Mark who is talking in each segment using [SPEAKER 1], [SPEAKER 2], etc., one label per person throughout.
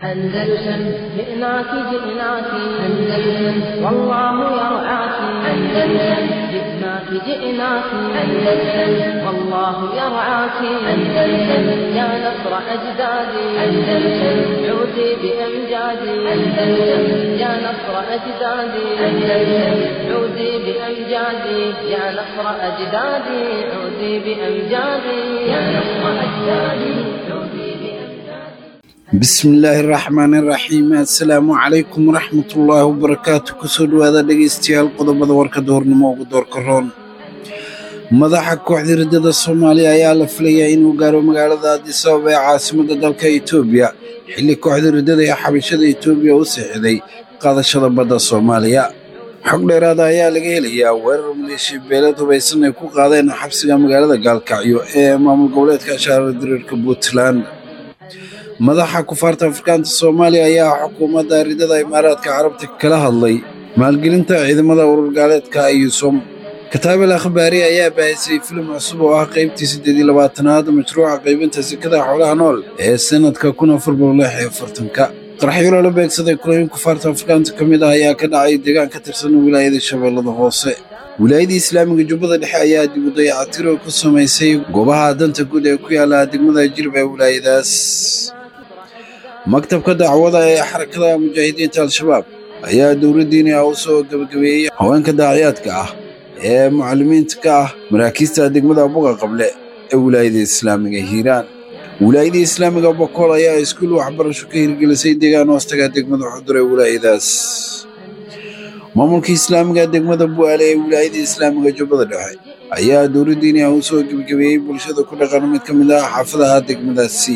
[SPEAKER 1] أندلسن جئناك جئناك أندلسن والله يرعاك أندلسن جئناك جئناك أندلسن والله يرعاك أندلسن يا نصر أجدادي أندلسن عودي بأمجادي أندلسن يا نصر أجدادي أندلسن عودي بأمجادي يا نصر أجدادي عودي بأمجادي يا نصر أجدادي عودي
[SPEAKER 2] بسم الله الرحمن الرحيم السلام عليكم ورحمة الله وبركاته كسود هذا دقيستيال قضب دورك دور نمو دور كرون مدحك كوحدي ردد الصومالي ايال فليا انو قارو مقالة دي سوابي عاصمة دالك ايتوبيا حلي كوحدي ردد يا حبيشة ايتوبيا وسيحدي قادة شربة الصوماليا حق ليرادا ayaa laga helayaa weerar maleeshiya beelad hubaysan ay ku qaadeen xabsiga magaalada Gaalkacyo ee maamul goboleedka Shabeelle Diriirka Puntland madaxa kufaarta Afrikaanka Soomaaliya ayaa xukuumadda ridada Imaaraadka Carabta kala hadlay maalgelinta ciidamada urur gaaleedka AYUSOM kitaab al-akhbaari ayaa baahisay filim cusub oo ah qaybtii 28aad mashruuca qaybinta sakada xoolaha nool ee sanadka 2040 qaraxyo la beegsaday kuleyn kufaarta Afrikaanka kamid ah ayaa ka dhacay deegaan ka tirsan wilaayada Shabeellada Hoose wilaayada Islaamiga Jubbada Dhexe ayaa dib u dayactir ku sameysay goobaha danta guud ee ku yaala degmada Jilba ee wilaayadaas maktabka dacwada ee xarakada mujaahidiinta al-shabaab ayaa dowladdiina u soo gabagabeeyay haweenka daaciyaadka ah ee macallimiinta ka ah maraakiista degmada Buga Qable ee wilaayada Islaamiga Hiiraan wilaayada Islaamiga Boqol ayaa iskuul waxbarasho ka hirgelisay deegaan hoostaga degmada Xudur ee wilaayadaas maamulka Islaamiga degmada Bu'aale ee wilaayada Islaamiga Jubbada Dhexe ayaa dowladdiina u soo gabagabeeyay bulshada ku dhaqan mid ka mid ah xaafadaha degmadaasi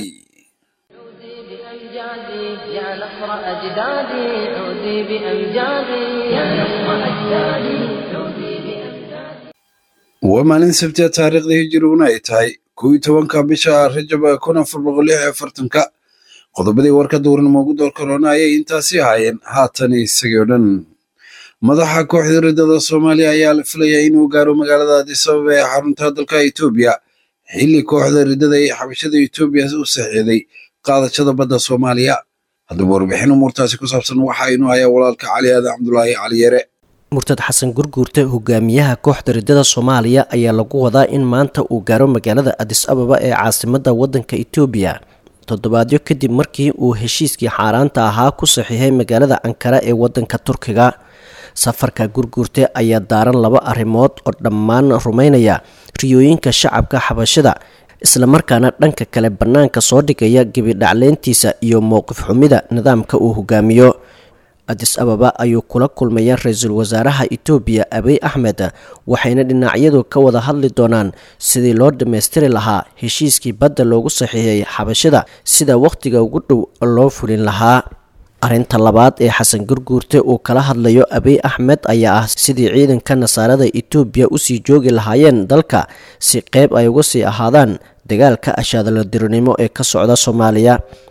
[SPEAKER 1] يا نصر أجدادي عودي بأمجادي يا نصر أجدادي عودي بأمجادي
[SPEAKER 2] ومالين سبتي تاريخ هجرية ay tahay 12 bisha Rajab 1440 qodobadii warka dooranimo ugu door corona ay intaasi hayeen haatan isagoo dhan madaxa kooxda ridada Soomaaliya ayaa la filayay inuu gaaro magaalada Addis Ababa ee xarunta dalka Itoobiya xilli kooxda ridada ay xabashada Itoobiya u saxiixday qaadashada badda Soomaaliya haddaba warbixin umurtaasi ku saabsan waxa inuu hayaa walaalka Cali Aadan Cabdullaahi Cali Yare
[SPEAKER 3] murtad xasan gurguurte hogaamiyaha kooxda ridada Soomaaliya ayaa lagu wadaa in maanta uu gaaro magaalada Addis Ababa ee caasimadda waddanka Itoobiya toddobaadyo kadib markii uu heshiiskii xaaraanta ahaa ku saxiixay magaalada Ankara ee waddanka Turkiga safarka gurguurte ayaa daaran laba arrimood oo dhammaan rumaynaya riyooyinka shacabka xabashada isla markaana dhanka kale banaanka soo dhigaya gabidhacleentiisa iyo mowqif xumida nidaamka uu hogaamiyo Addis Ababa ayuu kula kulmaya ra'iisul wasaaraha Itoobiya Abiy Ahmed waxayna dhinacyadu ka wada hadli doonaan sidii loo dhameystiri lahaa heshiiskii badda loogu saxiixay xabashada sida waqtiga ugu dhow loo fulin lahaa arinta labaad ee xasan gurguurte uu kala hadlayo Abiy Ahmed ayaa ah sidii ciidanka nasaarada Itoobiya u sii joogi lahaayeen dalka si qayb ay uga sii ahaadaan dagaalka ashaadala dirinimo ee ka socda Soomaaliya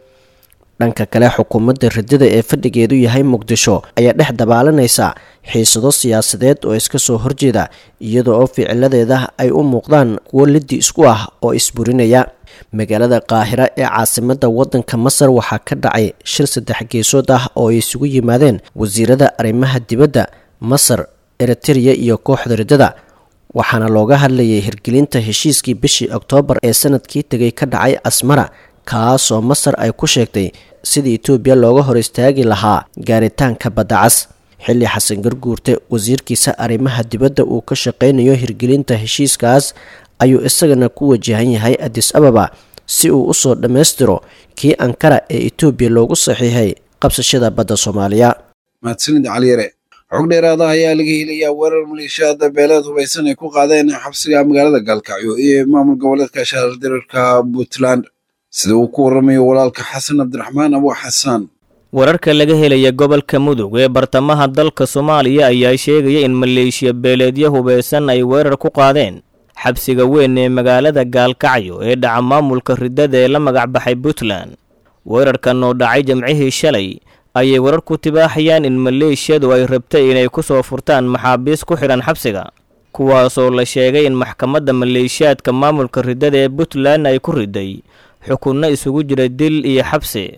[SPEAKER 3] dhanka kale xukuumadda ridada ee fadhigeedu yahay Muqdisho ayaa dhex dabaalanaysa xiisado siyaasadeed oo iska soo horjeeda iyadoo ficiladeeda ay u muuqdaan kuwo liddi isku ah oo isburinaya magaalada Qaahira ee caasimadda waddanka Masar waxaa ka dhacay shir saddex geesood ah oo ay isugu yimaadeen wasiirada arrimaha dibadda Masar, Eritrea iyo kooxda ridada waxaana looga hadlayay hirgelinta heshiiskii bishii Oktoobar ee sanadkii tagay ka dhacay Asmara kaas oo Masar ay ku sheegtay sidii Itoobiya looga hor istaagi lahaa gaaritaanka badda cas xilli xasan gurguurte wasiirkiisa arrimaha dibadda uu ka shaqeynayo hirgelinta heshiiskaas ayuu isagana ku wajahan yahay Addis Ababa si uu u soo dhameystiro kii Ankara ee Itoobiya loogu saxiixay qabsashada badda Soomaaliya
[SPEAKER 2] mahadsanid Cali Yare xog dheeraad ah ayaa laga helayaa weerar maleeshiyada beelad hubaysan ay ku qaadeen xabsiga magaalada Gaalkacyo ee maamul goboleedka Shabeelle Diriirka Puntland sida uu ku waramayo walaalka Xasan Cabdiraxmaan Abu Xasan
[SPEAKER 4] wararka laga helaya gobolka Mudug ee bartamaha dalka Soomaaliya ayaa sheegaya in maleeshiya beeleedyo hubaysan ay weerar ku qaadeen xabsiga weyn ee magaalada Gaalkacyo ee dhaca maamulka ridada ee la magac baxay Puntland weerarkan oo dhacay Jimcihii shalay ayay warar ku tibaaxayaan in maleeshiyadu ay rabtay inay ku soo furtaan maxaabiis ku xiran xabsiga kuwaas oo la sheegay in maxkamadda maleeshiyaadka maamulka ridada ee Puntland ay ku riday xukunno isugu jira dil iyo xabsi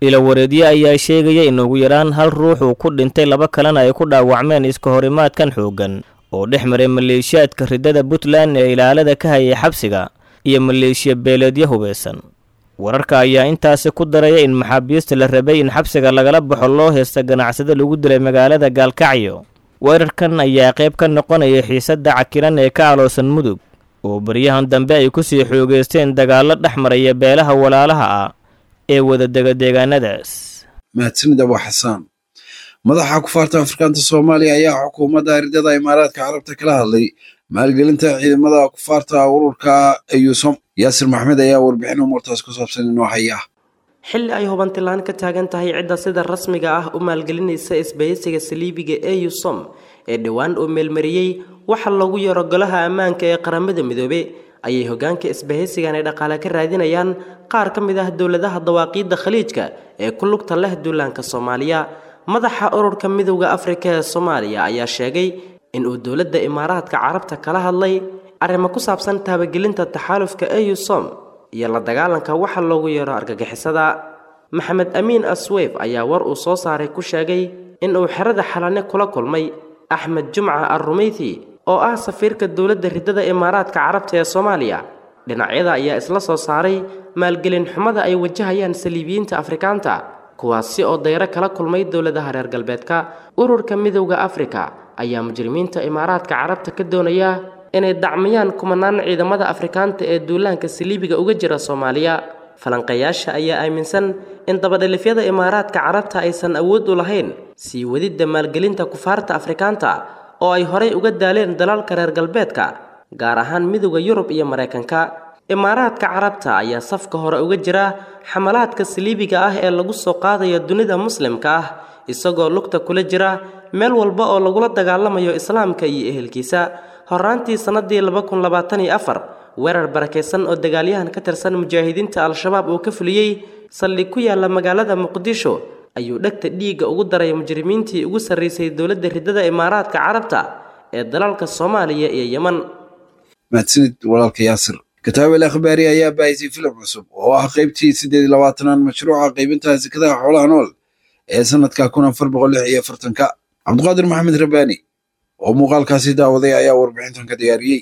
[SPEAKER 4] ilawareedyo ayaa sheegaya in ugu yaraan hal ruux uu ku dhintay 2 kalena ay ku dhaawacmeen iska horimaadkan xooggan oo dhex maray maleeshiyaadka ridada Puntland ee ilaalada ka hayay xabsiga iyo maleeshiya beeleedyo hubeysan wararka ayaa intaas ku daraya in maxaabiista la rabay in xabsiga lagala baxo loo heesta ganacsada lagu dilay magaalada Gaalkacyo weerarkan ayaa qayb ka noqonaya xiisadda cakiran ee ka aloosan mudug oo bariyahan dambe ay ku sii xoogeysteen dagaalo dhex maraya beelaha walaalaha ah ee wada deegaanadaas
[SPEAKER 2] mahadsanid Abu Xasaan madaxa kufaarta Afrikaanta Soomaaliya ayaa xukuumadda ridada Imaaraadka Carabta kala hadlay maalgelinta ciidamada kufaarta ururka EUSOM Yaasir Maxmed ayaa warbixin umurtaas ku saabsan inuu haya
[SPEAKER 5] xilli ay hubantilaan ka taagan tahay cidda sida rasmiga ah u maalgelinaysa isbahaysiga saliibiga EUSOM ee dhawaan uu meelmariyay waxa lagu yaro golaha ammaanka ee qaramada midoobay ayay hoggaanka isbahaysigan ay dhaqaale ka raadinayaan qaar ka mid ah dawladaha dawaaqiidda khaliijka ee ku lugta leh duulaanka Soomaaliya madaxa ururka midowga Afrika ee Soomaaliya ayaa sheegay in uu dawladda Imaaraadka Carabta kala hadlay arrimo ku saabsan taabagelinta taxaalufka EUSOM iyo la dagaalanka waxa loogu yeero argagixisada Maxamed Amiin Asweef ayaa war uu soo saaray ku sheegay in uu xirada xalane kula kulmay Axmed Jumca Ar-Rumeythi oo ah safiirka dawladda ridada Imaaraadka Carabta ee Soomaaliya dhinacyada ayaa isla soo saaray maalgelin xumada ay wajahayaan saliibiyiinta Afrikaanta kuwaasi oo dayro kala kulmay dawladaha reer galbeedka ururka midowga Afrika ayaa mujrimiinta Imaaraadka Carabta ka doonaya inay dacmiyaan kumanaan ciidamada Afrikaanta ee duulaanka saliibiga uga jira Soomaaliya falanqayaasha ayaa aaminsan in dabadhelifyada Imaaraadka Carabta aysan awood u lahayn sii wadida maalgelinta kufaarta Afrikaanta oo ay horay uga daaleen dalalka reer galbeedka gaar ahaan midowga Yurub iyo Mareykanka Imaaraadka Carabta ayaa safka hore uga jira xamalaadka saliibiga ah ee lagu soo qaadayo dunida muslimka ah isagoo lugta kula jira meel walba oo lagu la dagaalamayo islaamka iyo ehelkiisa horaantii sanadii 2024 weerar barakeysan oo dagaalyahan ka tirsan mujaahidiinta al-shabaab oo ka fuliyay saldhig ku yaala magaalada Muqdisho ayuu dhagta dhiiga ugu daray mujrimiintii ugu sareysay dawladda ridada Imaaraadka Carabta ee dalalka Soomaaliya iyo Yemen
[SPEAKER 2] mahadsanid walaalka Yaasir kitaab al-akhbaari ayaa baahisay filim cusub oo ah qaybtii 28 mashruuca qaybinta zakada xoolaha nool ee sanadka 1446 Cabdiqaadir Maxamed Rabbaani oo muuqaalkaasi daawaday ayaa warbixintan ka diyaariyay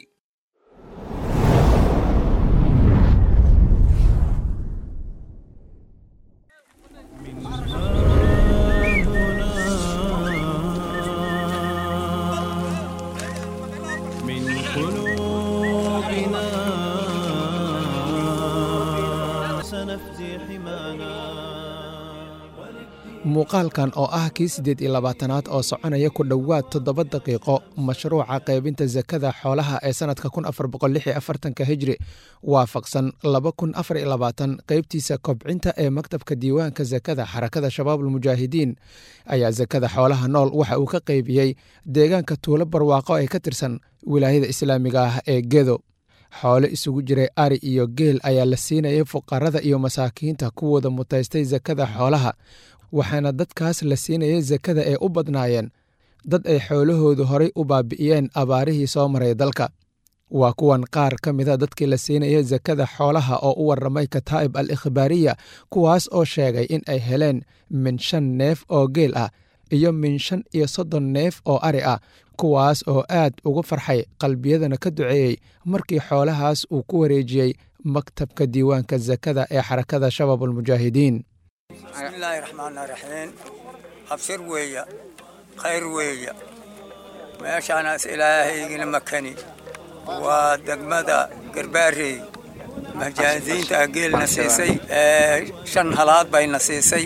[SPEAKER 6] muuqaalkan oo ah kii 28aad oo soconaya ku dhowaad 7 daqiiqo mashruuca qaybinta zakada xoolaha ee sanadka 1446 hijri waafaqsan 2024 qaybtiisa kobcinta ee maktabka diiwaanka zakada xarakada shabaabul mujaahidiin ayaa zakada xoolaha nool waxa uu ka qaybiyey deegaanka tuulo barwaaqo ee ka tirsan wilaayada islaamiga ah ee Gedo xoolo isugu jiray ari iyo geel ayaa la siinayay fuqarada iyo masaakiinta kuwooda mutaystay zakada xoolaha waxaana dadkaas la siinayay zakada ee u badnaayeen dad ay xoolahoodu horay u baabi'iyeen abaarihii soo maray dalka waa kuwan qaar ka mida dadkii la siinayay zakada xoolaha oo u warramay kataa'ib al-ikhbaariya kuwaas oo sheegay in ay heleen min 5 neef oo geel ah iyo min 35 neef oo ari ah kuwaas oo aad ugu farxay qalbiyadana ka duceeyey markii xoolahaas uu ku wareejiyey maktabka diiwaanka zakada ee xarakada shabaabul mujaahidiin
[SPEAKER 7] بسم الله الرحمن الرحيم أبشر ويا خير ويا ما شاء إلهي مكاني ودقمدا قرباري مجازين تأجيل نسيسي شن هلات بين نسيسي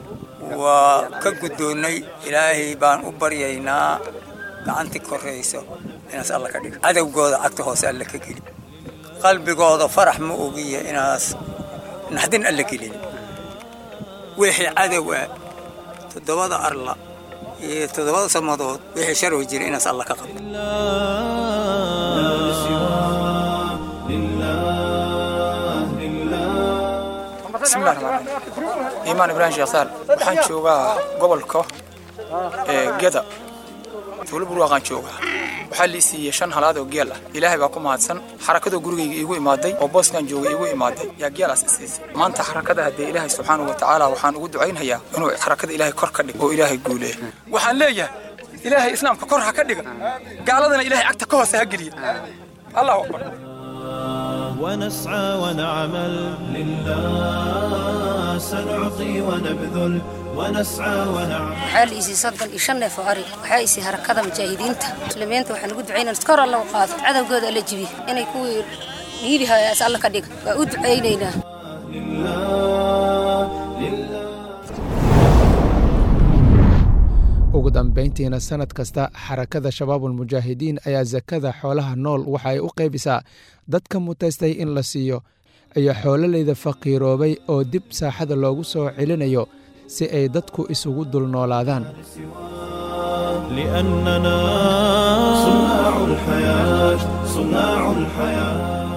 [SPEAKER 7] وكقدوني إلهي بان أبرينا كأنت كريسو إناس الله كدير هذا وجود أكتر سأل لك كذي قلبي جود فرح مؤجية إناس نحدين قال لك لين وحي عدوى تدوّد أرلا تدوّد سمادود وحي شر وجري إناس الله كقبل
[SPEAKER 8] بسم الله الرحمن الرحيم إيمان إبراهيم شيخال وحن شوقا قبل كه جدا تقول بروا عن شوقا waxaa la siiyay 5 halaad oo geel ah ilaahay baa ku mahadsan xarakada gurigayga iigu imaaday oo booskan joogay iigu imaaday yaa geelaas siisay maanta xarakada hadee ilaahay subxaanahu wa ta'ala waxaan ugu ducaynayaa inuu xarakada ilaahay kor ka dhigo oo ilaahay guuleeyo waxaan leeyahay ilaahay islaamka kor ha ka dhiga gaaladana ilaahay agta ka hoos ha geliyo allahu akbar
[SPEAKER 9] ونسعى ونعمل لله سنعطي ونبذل ونسعى ونعمل
[SPEAKER 10] حال إيسي صدقا إشنا فعري وحايسي هركضة مجاهدين مسلمين وحنقول دعينا نذكر الله وقاف عدو قاد اللي جبيه إنه يكون يبيها يسأل لك ديك وأود عينينا
[SPEAKER 6] ugu dambeyntiina sanad kasta xarakada shabaabul mujaahidiin ayaa zakada xoolaha nool waxa ay u qaybisaa dadka mutaystay in la siiyo iyo xoololeyda faqiiroobay oo dib saaxada loogu soo celinayo si ay dadku isugu dul noolaadaan
[SPEAKER 9] لأننا صناع الحياة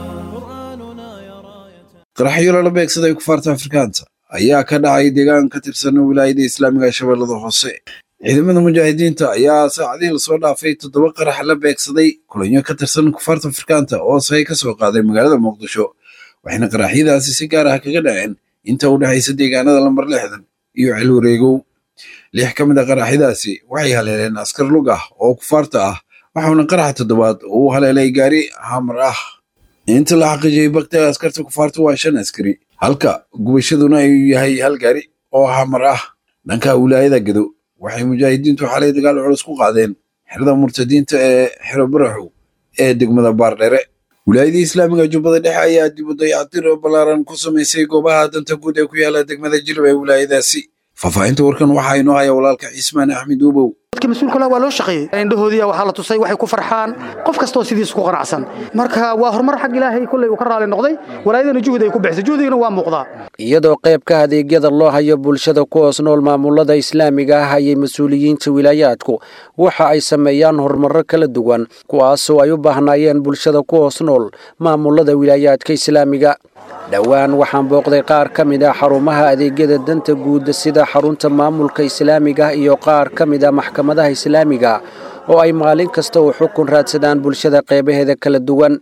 [SPEAKER 2] qaraxyo lala beegsaday kufaarta afrikaanta ayaa ka dhacay deegaan ka tirsan wilaayada islaamiga ee shabeellada hoose ciidamada mujaahidiinta ayaa saacadihii lasoo dhaafay 7 qarax la beegsaday kulanyo ka tirsan kufaarta afrikaanta oo say ka soo qaaday magaalada muqdisho waxayna qaraxyadaasi si gaar ah kaga dhaceen inta u dhaxaysa deegaanada lambar 60 iyo cilwareegow 6 ka mid ah qaraxyadaasi waxay haleeleen askar lug ah oo kufaarta ah waxaana qaraxa 7aad uu haleelay gaari hamar ah inta la xaqiijiyay bagta askarta kufaarta waa 5 askari halka gubashaduna ay yahay hal gaari oo hamar ah dhanka wilaayada Gedo waxay mujaahidiintu xalay dagaal culus ku qaadeen xirada murtadiinta ee xiro baraxu ee degmada Baardheere wilaayada islaamiga Jubbada Dhexe ayaa dib u dayactir balaaran ku sameysay goobaha danta guud ee ku yaala degmada Jilib ee wilaayadaasi faafahinta warkan waxa inoo haya walaalka Ismaan Axmed Ubow
[SPEAKER 11] dadka mas'uulka waa loo shaqeeyay indhahoodiya waxa la tusay waxay ku farxaan qof kasto sidiis ku qanacsan marka waa horumar xaq Ilaahay kulay uu ka raali noqday walaayadana juhud ay ku bixisay juhdigana waa muuqdaa
[SPEAKER 12] iyadoo qayb ka adeegyada loo hayo bulshada ku hoos nool maamulada islaamiga ah ayay mas'uuliyiinta wilaayadku waxa ay sameeyaan horumar kala duwan kuwaas oo ay u baahnayeen bulshada ku hoos nool maamulada wilaayadka islaamiga dhawaan waxaan booqday qaar ka mid ah xarumaha adeegyada danta guud sida xarunta maamulka islaamiga iyo qaar ka mid ah maxkamadaha islaamiga oo ay maalin kasta u xukun raadsadaan bulshada qaybaheeda kala duwan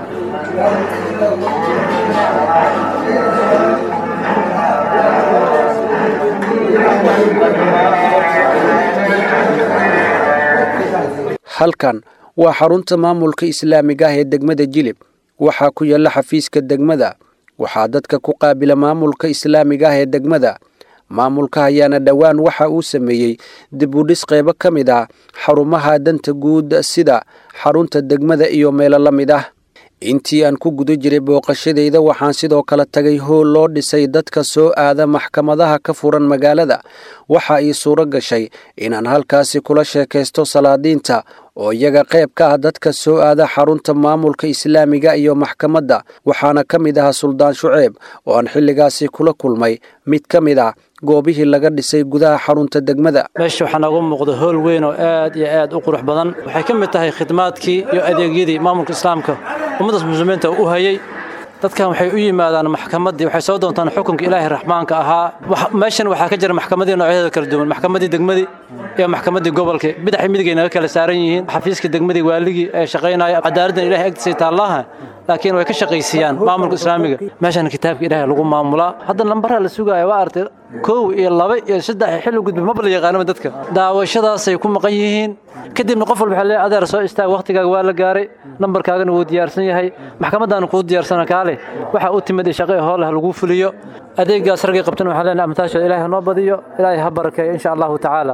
[SPEAKER 12] halkan waa xarunta maamulka islaamiga ee degmada Jilib waxaa ku yaala xafiiska degmada waxaa dadka ku qaabila maamulka islaamiga ee degmada maamulka ayaana dhawaan waxa uu sameeyay dib u dhis qayb ka mid ah xarumaha danta guud sida xarunta degmada iyo meelo la mid ah intii aan ku guda jiray booqashadeyda waxaan sidoo kale tagay hool loo dhisay dadka soo aada maxkamadaha ka furan magaalada waxa ay suuro gashay inaan halkaasi kula sheekaysto salaadiinta oo iyaga qayb ka ah dadka soo aada xarunta maamulka islaamiga iyo maxkamadda waxaana ka mid ah Suldaan Shuceeb oo aan xilligaasi kula kulmay mid ka mid ah goobihii laga dhisay gudaha xarunta degmada
[SPEAKER 13] meesha waxa nagu muuqda hool weyn oo aad iyo aad u qurux badan waxay ka mid tahay khidmaadkii iyo adeegyadii maamulka islaamka ummadda muslimiinta u hayay dadkan waxay u yimaadaan maxkamadii waxay soo doontaan xukunka Ilaahay Raxmaanka ahaa meeshan waxa ka jira maxkamadii noocyada kala duwan maxkamadii degmadii iyo maxkamadii gobolka bidix midigayna kala saaran yihiin xafiiska degmadii waaligii ee shaqeynaya cadaaladda Ilaahay agtiisa taallaha laakiin way ka shaqeysiyaan maamulka islaamiga meeshan kitaabka Ilaahay lagu maamulaa hadda lambarada la sugayo waa artay 1 iyo 2 iyo 3 xilli gudub ma bal yaqaan dadka daawashadaas ay ku maqan yihiin kadibna qof walba xilli adeer soo istaag waqtigaaga waa la gaaray lambarkaagana wuu diyaarsan yahay maxkamadana ku diyaarsan kaale waxa uu timid shaqo howlaha lagu fuliyo adeegaas ragay qabtan waxa leenahay amtaasho Ilaahay noo badiyo Ilaahay ha barakeeyo insha Allah ta'ala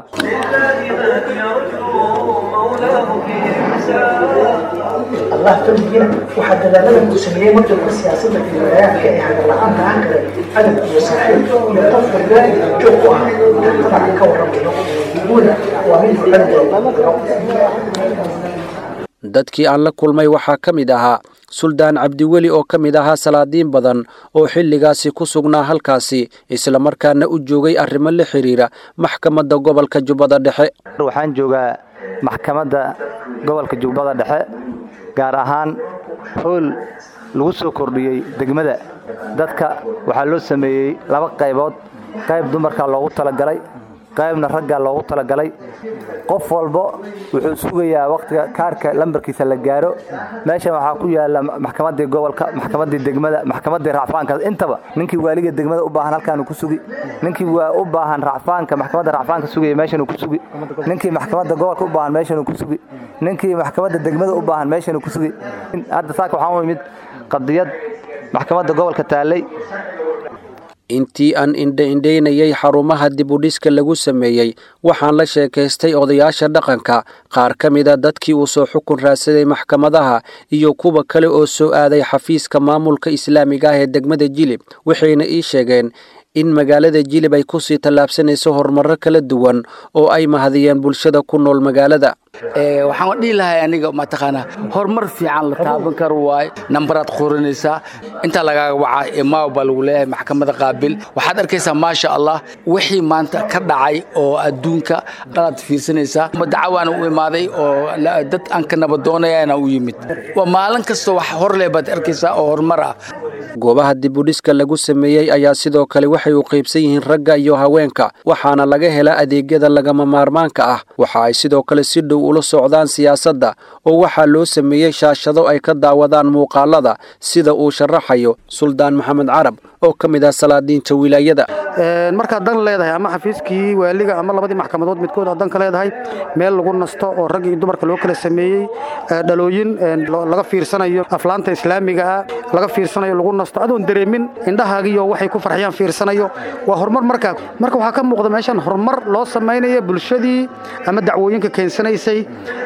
[SPEAKER 14] الله تنجينا وحتى لا نلم مسلمين مجد السياسة في الولايات كأي هذا العام عنك عدد وصحيح يطفر ذلك جوقها طبعا كورا يقول ومنه
[SPEAKER 12] dadkii aan la kulmay waxaa ka mid ahaa Suldaan Cabdiweli oo ka mid ahaa salaadiin badan oo xilligaasi ku sugnaa halkaasi isla markaana u joogay arrimo la xiriira maxkamadda gobolka Jubbada Dhexe
[SPEAKER 15] waxaan joogaa maxkamadda gobolka Jubbada Dhexe gaar ahaan hool lagu soo kordhiyay degmada dadka waxaa loo sameeyay 2 qaybood qayb dumarka loogu talagalay qaybna ragga loogu talagalay qof walba wuxuu sugayaa waqtiga kaarka lambarkiisa la gaaro meeshan waxaa ku yaala maxkamadda gobolka maxkamadda degmada maxkamadda racfaanka intaba ninkii waaliga degmada u baahan halkaan ku sugi ninkii waa u baahan racfaanka maxkamadda racfaanka sugaya meeshan ku sugi ninkii maxkamadda gobolka u baahan meeshan ku sugi ninkii maxkamadda degmada u baahan meeshan ku sugi hadda saaka waxaan u imid qadiyad maxkamadda gobolka taalay
[SPEAKER 12] intii aan indhaynayay xarumaha dibudhiska lagu sameeyey waxaan la sheekaystay odayaasha dhaqanka qaar ka mida dadkii uu soo xukun raadsaday maxkamadaha iyo kuwa kale oo soo aaday xafiiska maamulka islaamiga ah ee degmada Jilib waxayna ii sheegeen in magaalada Jilib ay ku sii tallaabsanayso horumarro kala duwan oo ay mahadiyeen bulshada ku nool magaalada
[SPEAKER 16] waxaan dhihi lahaa aniga ma taqaana horumar fiican la taaban karo waay nambaraad qoranaysa inta laga wacay imaam bal leeyahay maxkamadda qaabil waxaad arkaysaa ma sha Allah wixii maanta ka dhacay oo adduunka qalad fiirsanaysa dacwaan u imaaday oo dad aan ka nabadoonayana u yimid waa maalin kasta wax hor leebad arkaysaa oo horumar ah
[SPEAKER 12] goobaha dibudhiska lagu sameeyay ayaa sidoo kale waxay u qaybsan yihiin ragga iyo haweenka waxaana laga helaa adeegyada lagama maarmaanka ah waxa ay sidoo kale si dhow ula socdaan siyaasadda oo waxaa loo sameeyay shaashado ay ka daawadaan muuqaalada sida uu sharaxayo Suldaan Maxamed Carab oo ka mid ah salaadiinta wilaayada
[SPEAKER 11] marka dan leedahay ama xafiiskii waaliga ama labadii maxkamadood midkood dan ka leedahay meel lagu nasto oo rag iyo dumarka loo kala sameeyay dhalooyin laga fiirsanayo aflaanta islaamiga ah laga fiirsanayo lagu nasto adoon dareemin indhahaagiyo waxay ku farxiyaan fiirsanayo waa horumar marka waxaa ka muuqda meeshan horumar loo sameeyay bulshadii ama dacwooyinka keensanaysay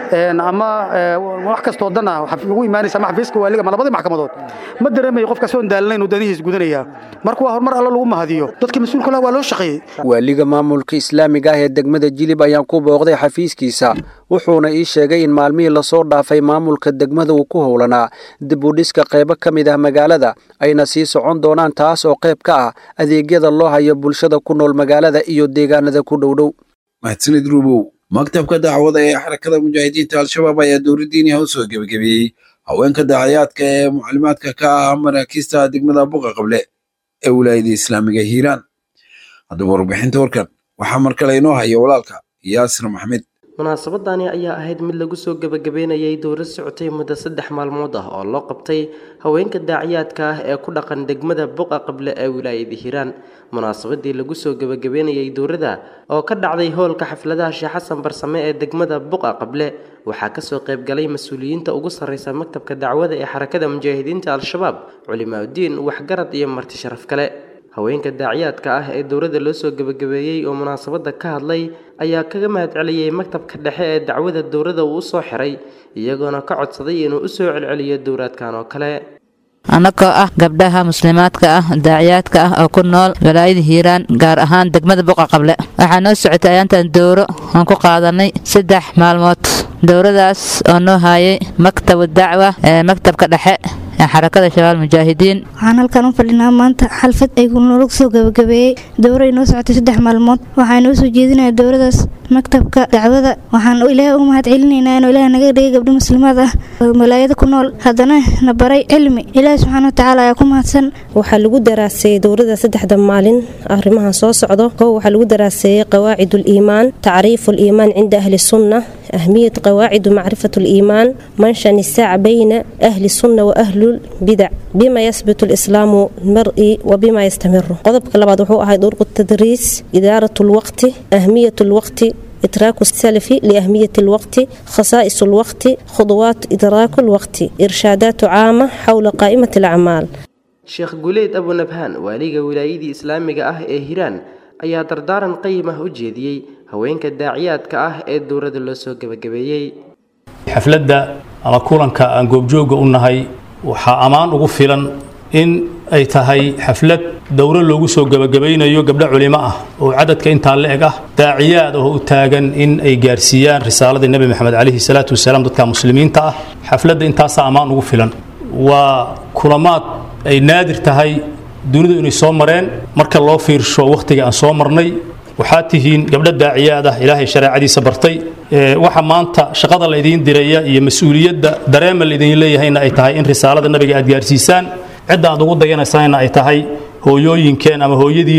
[SPEAKER 11] ama wax kasto dan ah ugu iimaanaysa ama xafiiska waaliga ama labadii maxkamadood ma dareemayo qofka soo daalnayn oo danihiis gudanaya marka waa horumar alla lagu mahadiyo dadkii mas'uulka ah waa loo shaqeeyay
[SPEAKER 12] waaliga maamulka islaamiga ah ee degmada Jilib ayaan ku booqday xafiiskiisa wuxuuna ii sheegay in maalmihii la soo dhaafay maamulka degmada uu ku howlanaa dib u dhiska qaybo ka mid ah magaalada ayna sii socon doonaan taas oo qayb ka ah adeegyada loo hayo bulshada ku nool magaalada iyo deegaanada ku dhow
[SPEAKER 2] mahadsanid rubow maktabka dacwada ee xarakada mujaahidiinta al-shabaab ayaa dowladdiini u soo gabagabeeyey haweenka dacayaadka ee mucalimaadka ka ah maraakiista degmada Buqa Qable ee wilaayada islaamiga Hiiraan haddaba warbixinta warkan waxaa mar kale inoo haya walaalka Yaasir Maxamed
[SPEAKER 5] munaasabadani ayaa ahayd mid lagu soo gabagabeynayay dowlad socotay muddo 3 maalmood ah oo loo qabtay haweenka daciyaadka ah ee ku dhaqan degmada Buqa Qable ee wilaayada Hiiraan munaasabadii lagu soo gabagabeynayay dowladda oo ka dhacday hoolka xafladaha Sheekh Xasan Barsame ee degmada Buqa Qable waxaa ka soo qayb galay mas'uuliyiinta ugu sareysa maktabka dacwada ee xarakada mujaahidiinta al-shabaab culimaaddin waxgarad iyo marti sharaf kale haweenka daciyaadka ah ee dowladda loo soo gabagabeeyay oo munaasabada ka hadlay ayaa kaga mahad celiyay maktabka dhexe ee dacwada dowladda uu soo xiray iyagoona ka codsaday inuu u soo celceliyo dowladkan oo kale
[SPEAKER 17] anagoo ah gabdhaha muslimaadka ah daciyaadka ah oo ku nool wilaayada Hiiraan gaar ahaan degmada Buqa Qable waxaa noo socotay ayaantan dowro aan ku qaadanay 3 maalmood dowradaas oo noo hayay maktabka dacwa ee maktabka dhexe xarakada shabaab mujaahidiin
[SPEAKER 18] waxaan halkan u fadhinaa maanta xalfad ay ku soo gabagabeeyay dowro inoo socotay 3 maalmood waxaan u soo jeedinayaa dowradaas maktabka dacwada waxaan ilaahay u mahad celinaynaa inuu ilaahay naga dhigay gabdho muslimaad ah wilaayada ku nool haddana na baray cilmi ilaahay subxaanahu wa tacaala ayaa ku mahadsan
[SPEAKER 19] waxaa lagu daraaseeyay dowrada 3 maalin arrimahan soo socdo waxaa lagu daraaseeyay qawaacidul iimaan tacriiful iimaan cinda ahli sunnah أهمية قواعد معرفة الإيمان منشأ النزاع بين أهل السنة وأهل البدع بما يثبت الإسلام المرئي وبما يستمر قضب كلابد وحوء طرق التدريس إدارة الوقت أهمية الوقت إدراك السلف لأهمية الوقت خصائص الوقت خطوات إدراك الوقت إرشادات عامة حول قائمة الأعمال
[SPEAKER 5] شيخ قوليد أبو نبهان واليق ولايدي إسلامي هيران ayaa dardaaran qayim ah u jeediyay haweenka daaciyaadka ah ee dowladda loo soo gabagabeeyay
[SPEAKER 20] xafladda ama kulanka aan goobjooga u nahay waxa amaan ugu filan in ay tahay xaflad dowlad loogu soo gabagabeynayo gabdho culimo ah oo cadadka inta la eg ah daaciyaad oo u taagan in ay gaarsiiyaan risaaladii nabi maxamed kaleeyhi salaatu wasalaam dadka muslimiinta ah xafladda intaas amaan ugu filan waa kulamaad ay naadir tahay dunidu inay soo mareen marka loo fiirsho waqtiga aan soo marnay waxaa tihiin gabdho daaciyaad ah ilaahay shariicadiisa bartay waxa maanta shaqada la idin diraya iyo mas'uuliyadda dareema la idin leeyahayna ay tahay in risaalada nabiga aad gaarsiisaan cidda aad ugu dayanaysayna ay tahay hooyooyinkeen ama hooyadiin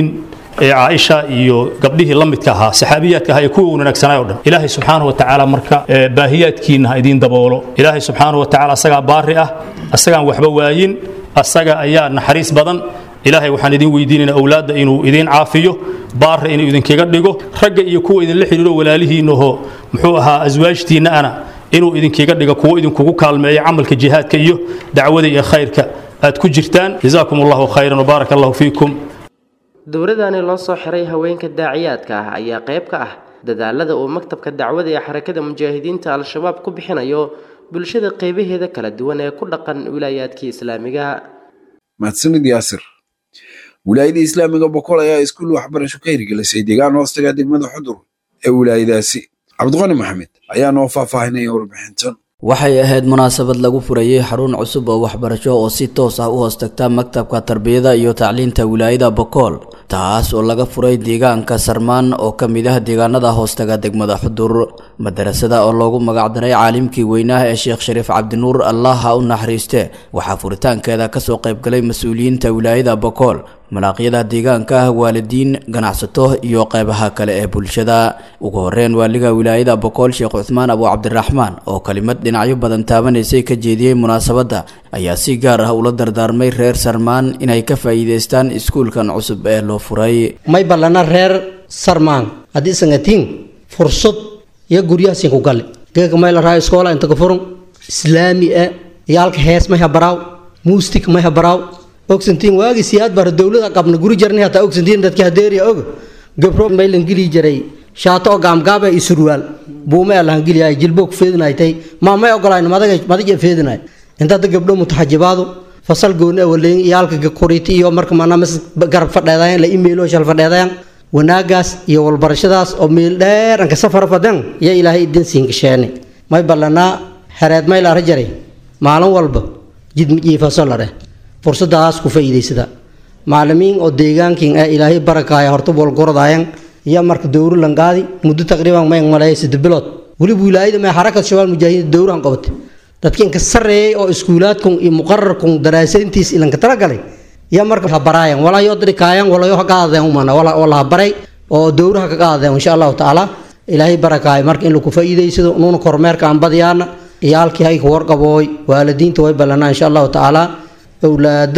[SPEAKER 20] ee caaisha iyo gabdhihii la midka ahaa saxaabiyaadka ahaa ee kuwa wanaagsanaa oo dhan ilaahay subxaanahu wa tacaala marka baahiyaadkiina ha idiin daboolo ilaahay subxaanahu wa tacaala asagaa baari ah asagaan waxba waayin asaga ayaa naxariis badan ilaahay waxaan idin weydiinaynaa awlaadda inuu idin caafiyo baarra inuu idinkaga dhigo ragga iyo kuwa idinla xidhiiro walaalihiinnaho muxuu ahaa aswaajtiinna ana inuu idinkaga dhigo kuwo idinkugu kaalmeeya camalka jihaadka iyo dacwada iyo khayrka aad ku jirtaan jazaakum allahu khayran wabaaraka allahu fiikum
[SPEAKER 5] dowladani loo soo xiray haweenka daaciyaadka ah ayaa qayb ka ah dadaalada uu maktabka dacwada ee xarakada mujaahidiinta al-shabaab ku bixinayo bulshada qaybaheeda kala duwan ee ku dhaqan wilaayaadkii islaamiga
[SPEAKER 2] mahadsanid yaasir wilaayada islaamiga boqol ayaa iskuul waxbarasho ka hirgelisay deegaan hoostaga degmada xudur ee wilaayadaasi cabdiqani maxamed ayaa noo faahfaahinaya warbixintan
[SPEAKER 21] waxay ahayd munaasabad lagu furayay xarun cusub oo waxbarasho oo si toos ah u hoostagta maktabka tarbiyada iyo tacliinta wilaayada bokool taas oo laga furay deegaanka sarmaan oo ka mid ah deegaanada hoostaga degmada xudur madarasada oo loogu magacdaray caalimkii weynaha ee sheekh shariif cabdinuur allah ha u naxariiste waxaa furitaankeeda kasoo qaybgalay mas-uuliyiinta wilaayada bokool malaaqyada deegaanka ah waalidiin ganacsato iyo qaybaha kale ee bulshada ugu horeyn waaliga wilaayada bokool sheekh cuthmaan abu cabdiraxmaan oo kelimad dhinacyo badan taabanaysay ka jeediyey munaasabadda ayaa si gaar ah ula dardaarmay reer sarmaan inay ka faa'iidaystaan iskuulkan cusub ee loo furay
[SPEAKER 22] may ballana reer sarmaan haddii sangatiin fursad iyo guryahaasiin ku galle geega may la raayo iskoola inta ka furun islaami ah iyo halka hees may habaraaw muustik may habaraaw ogsantiin waagi siyaad bar dawlada qabna guri jarnay hata ogsantiin dadka hadeeriya og gabro maylan gili jiray shaato gaamgaabe iyo surwaal buume allahan giliyay jilbo ku feedinaaytay ma may ogolayn madaga feedinaay inta dad gabdho mutaxajibaadu fasal gooni waleyn iyalka qoriiti iyo marka maanaam garab fadheedayaan la emailo shal fadheedayaan wanaagaas iyo walbarashadaas oo meel dheer anka safar fadan ya ilaahay idin siin gasheene may balana hareed may la rajaray maalin walba jidmi fasal lare fursadaas ku faa'iideysada macallimiin oo deegaankiin ay ilaahay barakaaya horta bol gorodayaan iyo marka dowr langaadi muddo taqriiban ma malay 6 bilood wali wilaayada ma xarakad shabaab mujaahidiin dowran qabatay dadkeen ka sareeyay oo iskuulaadkun iyo muqarrarkun daraasayntiis ilan ka talagalay iyo marka barayaan wala yo dirikaayaan wala yo qaadeen umana wala baray oo dowraha ka qaadeen insha Allah taala ilaahay barakaaya marka in lagu faa'iideysado nuuna kormeerka aan badiyana iyo halkii ay ku warqabooy waalidiinta way balana insha Allah taala أولاد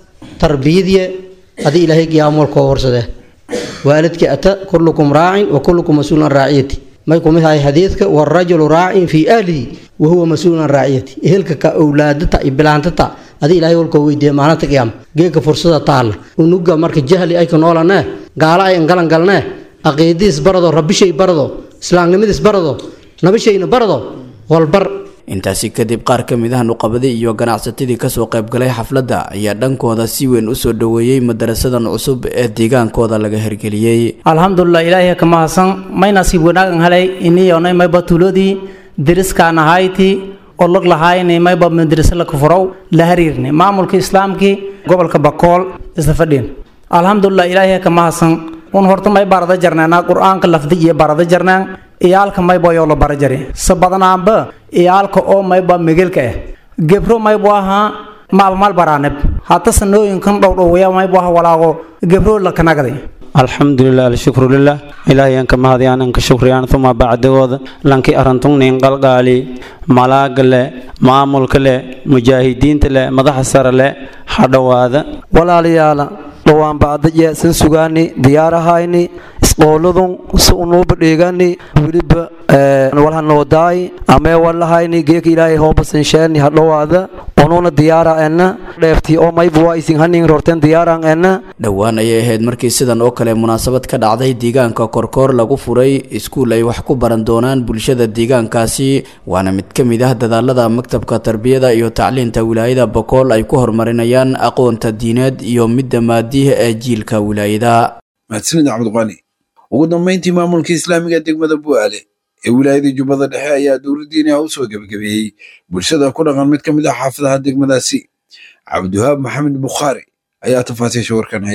[SPEAKER 22] تربية هذه إلهي قيام والكورسة والدك أتى كلكم راع وكلكم مسؤول عن رعيته ما يكون هاي حديثك والرجل راع في أهله وهو مسؤول عن رعيته إهلك كأولاد تا إبلان تا هذه إلهي والكوي دي معناتك قيام جيك فرصة تعال ونوجا مرك الجهل أي كنولنا قال أي انقلن قالنا أقيديس برضو ربي شيء برضو إسلام نمديس برضو نبي شيء برضو والبر
[SPEAKER 21] intaasi kadib qaar ka mid ah nuqabadii iyo ganacsatadii kasoo qaybgalay xafladda ayaa dhankooda si weyn u soo dhaweeyey madarasadan cusub ee deegaankooda laga hirgeliyey
[SPEAKER 23] alxamdulilah ilaahay ka mahadsan may nasiib wanaagan helay iniyonay mayba tuuladii deriskaan ahayti oo log lahaynay mayba madrasa la kufrow la hariirnay maamulka islaamkii gobolka bakool isla fadhiin alxamdulilah ilaahay ka mahadsan un horta may barada jarnaa quraanka lafdi iyo barada jarnaa iyaalka mayba yoo la barajari sabadanaanba iyaalka oo mayba megelka ah gebro mayba aha maal baraanib hata sanooyinkan dhowdhowaya mayba aha walaago gebro la kanagaday
[SPEAKER 24] alxamdulilah alshukru lilah ilaahayan ka mahadiyaan anka shukriyaan uma bacdigooda lankii arantun nin qalqaali malaaga le maamulka le mujaahidiinta le madaxa sare le hadhawaada
[SPEAKER 25] walaalayaala dhowaan bacdaje san sugaani diyaarahayni isqooladun si unuuba dhigani weliba walhanoodaay amee walahayni geeka ilaahay hoobasansheeni hadhowaada onuuna diyaara ena dheeftii oo mayba waa isin hanin rorteen diyaaran ena
[SPEAKER 21] dhowaan ayay ahayd markii sidan oo kale munaasabad ka dhacday deegaanka korkoor lagu furay iskuul ay wax ku baran doonaan bulshada deegaankaasi waana mid ka mid ah dadaalada maktabka tarbiyada iyo tacliinta wilaayada bokool ay ku horumarinayaan aqoonta diineed iyo midda maadiha ee jiilka wilaayada
[SPEAKER 2] mahadsanid cabdiqani ugu dambeyntii maamulka islaamiga degmada bu'aale ee wilaayada jubbada dhexe ayaa dowladdiina u soo gebagabeeyey bulshada ku dhaqan mid ka mid ah xaafadaha degmadaasi cabdiwahaab maxamed bukhaari ayaa tafaasiisha warkan haya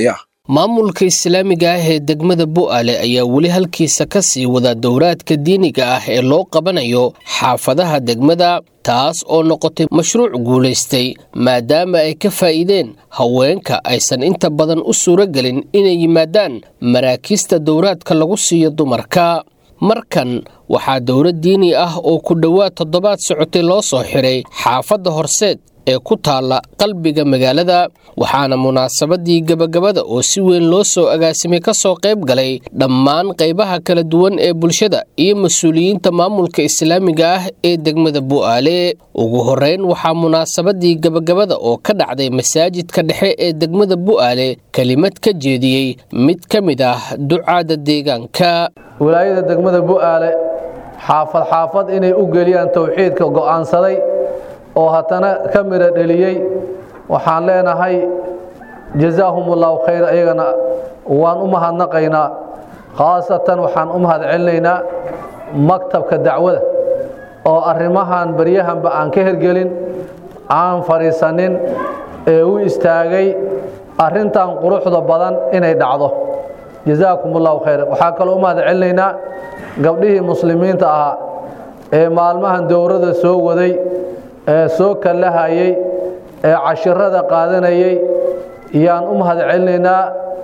[SPEAKER 1] maamulka islaamiga ah ee degmada Bu'aale ayaa weli halkiisa ka sii wada dowraadka diiniga ah ee loo qabanayo xaafadaha degmada taas oo noqotay mashruuc guuleystay maadaama ay ka faa'iideen haweenka aysan inta badan u suuragelin inay yimaadaan maraakiista dowraadka lagu siiyo dumarka markan waxaa dowlad diini ah oo ku dhawaad 7 socotay loo soo xiray xaafadda Horseed ee ku taala qalbiga magaalada waxaana munaasabadii gabagabada oo si weyn loo soo agaasimay ka soo qayb galay dhammaan qaybaha kala duwan ee bulshada iyo mas'uuliyiinta maamulka islaamiga ah ee degmada Bu'aale ugu horeyn waxaa munaasabadii gabagabada oo ka dhacday masaajidka dhexe ee degmada Bu'aale kalimad ka jeediyay mid kamid ah ducaada deegaanka
[SPEAKER 3] wilaayada degmada Bu'aale xaafad inay u geliyaan tawxiidka go'aansaday oo hatana ka mira dhaliyay waxaan leenahay jazaahumullahu khayr ayagana waan u mahadnaqaynaa khaasatan waxaan u mahadcelinaynaa maktabka dacwada oo arrimahan baryahanba aan ka hergelin aan fariisanin ee u istaagay arrintan quruxda badan inay dhacdo jazaakumullahu khayr waxaa kaloo u mahadcelinaynaa gabdhihii muslimiinta ahaa ee maalmahan dowrada soo waday ee soo kalahayay ee cashirada qaadanayay iyaan u mahadcelinaynaa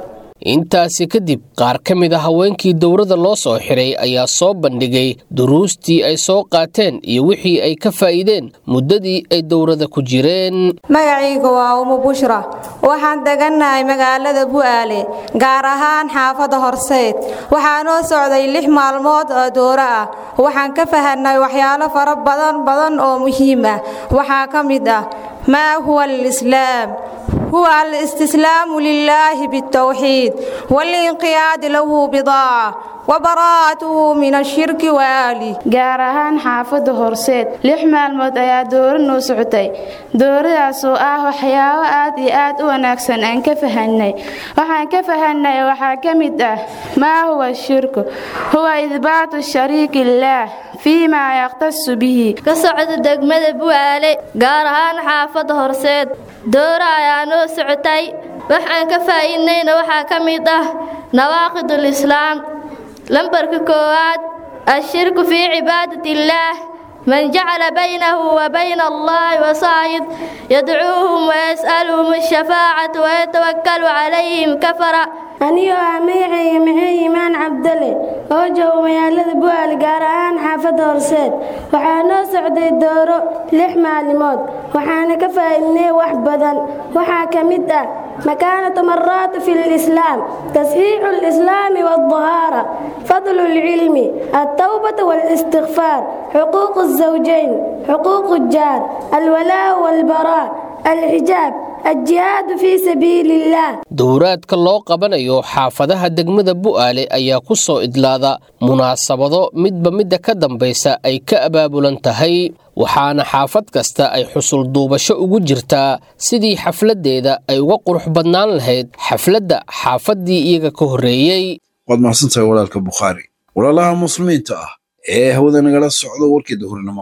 [SPEAKER 1] intaasi kadib qaar ka mid ah haweenkii dowrada loo soo xiray ayaa soo bandhigay duruustii ay soo qaateen iyo wixii ay ka faa'iideen muddadii ay dowrada ku jireen
[SPEAKER 4] magacaygu waa Umu Bushra waxaan deganahay magaalada Bu'aale gaar ahaan xaafadda Horseed waxaan noo socday 6 maalmood oo dowra ah waxaan ka fahanay waxyaalo fara badan oo muhiim ah waxa ka mid ah ما هو الإسلام هو الاستسلام لله بالتوحيد والانقياد له بضاعة وبراءته من الشرك وآله
[SPEAKER 7] gaar ahaan xaafadda Horseed 6 maalmood ayaa dowr noo socotay dowradaas oo ah waxyaabo aad iyo aad u wanaagsan aan ka fahanay waxaan ka fahanay waxa kamid ah ma huwa shirku huwa idbaatu shariik illah فيما يختص به
[SPEAKER 8] كسعد دغمده Bu'aale gaar ahaan xaafadda Horseed dowra ayaa noo socotay waxaan ka faa'iidnayna waxa kamid ah nawaaqidul islaam lambarka koowaad الشرك في عبادة الله من جعل بينه وبين الله وصائد يدعوهم ويسألهم الشفاعة ويتوكل عليهم كفر
[SPEAKER 7] anigoo ah magacayga maxay imaan cabdale oo jooga magaalada Bu'aale gaar ahaan xaafadda Horseed waxaa noo socday dooro 6 maalmood waxaana ka faa'iidnay wax badan waxaa kamid ah مكانة مرات في الإسلام تصحيح الإسلام والطهارة فضل العلم التوبة والاستغفار حقوق الزوجين حقوق الجار الولاء والبراء الحجاب الجهاد في سبيل الله
[SPEAKER 1] dowraadka loo qabanayo xaafadaha degmada Bu'aale ayaa ku soo idlaada munaasabado midba midda ka dambaysa ay ka abaabulan tahay waxaana xaafad kasta ay xusul duubasho ugu jirtaa sidii xafladeeda ay uga qurux badnaan lahayd xafladda xaafadii iyaga ka horeeyay
[SPEAKER 2] waad mahadsantahay walaalka Bukhari walaalaha muslimiinta ah ee hawada nagala socdo warkii duhurnimo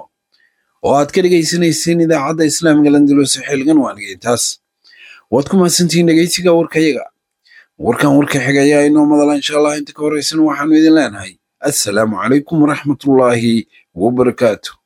[SPEAKER 2] oo aad ka dhageysaneyseen idaacadda islaamiga Landulus xilgan waangeetaas waad ku mahadsantihiin dhageysiga warkayaga warkan warka xigaya inoo madala insha Allah inta ka horeysan waxaanu idin leenahay assalaamu calaykum waraxmatullaahi wabarakaatuh